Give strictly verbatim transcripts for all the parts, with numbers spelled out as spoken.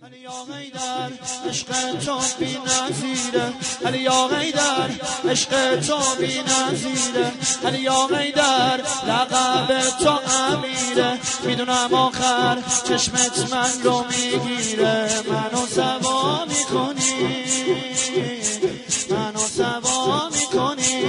علی آقای در عشق تو بی نظیره، علی آقای در عشق تو بی نظیره، علی آقای در لقب تو امیره، میدونم آخر چشمت من رو میگیره، منو سوا میکنی، منو سوا میکنی.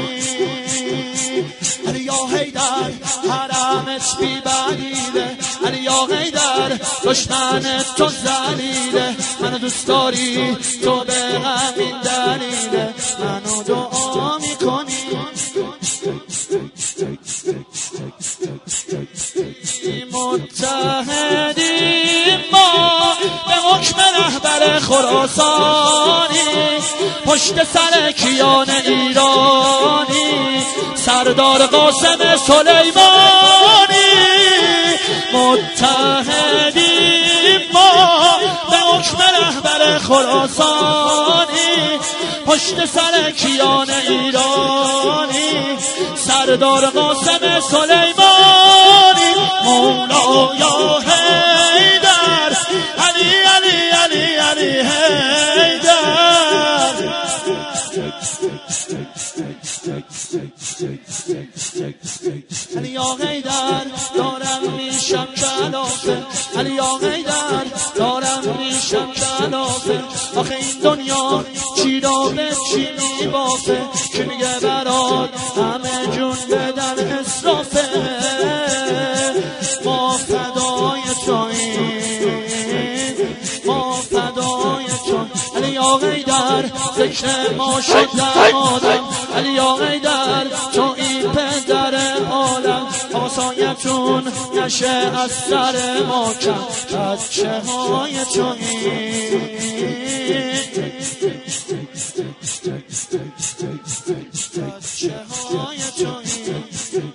علی آقای در حرمت بی بدیله، علی آقای در دشمن تو ذلیله، منو دوست داری تو به همین دلیله، منو دعا میکنی. متحدیم ما به حکم رهبر خراسانی، پشت سر کیان ایرانی سردار قاسم سلیمانی. متحدیم ما به حکم رهبر خراسانی، پشت سر کیان ایرانی سردار قاسم سلیمانی. مولایا حیدر، علی علی علی علی حیدر. علی آقا حیدر دارم میشم کلافه، علی آقا حیدر دارم میشم کلافه. آخه این دنیا چی را به چی میبافه، که میگه برات همه جون بدن اسرافه. ما فدای توییم، ما فدای توییم. علی آقا حیدر ذکر ما شد در آدم، علی آقا حیدر تو این پدر عالم، آسایتون نشه از سر ما کم، بچه های توییم، بچه های توییم.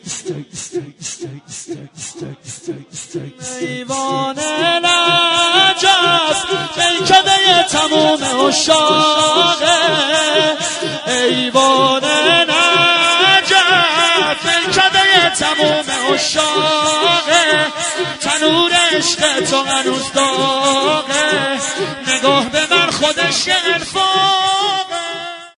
ایوان نجف میکده تموم عشاقه، ایوان نجف میکده تموم عشاقه. تنور عشق تو هنوز داغه، نگاه به من خودش یه عرفان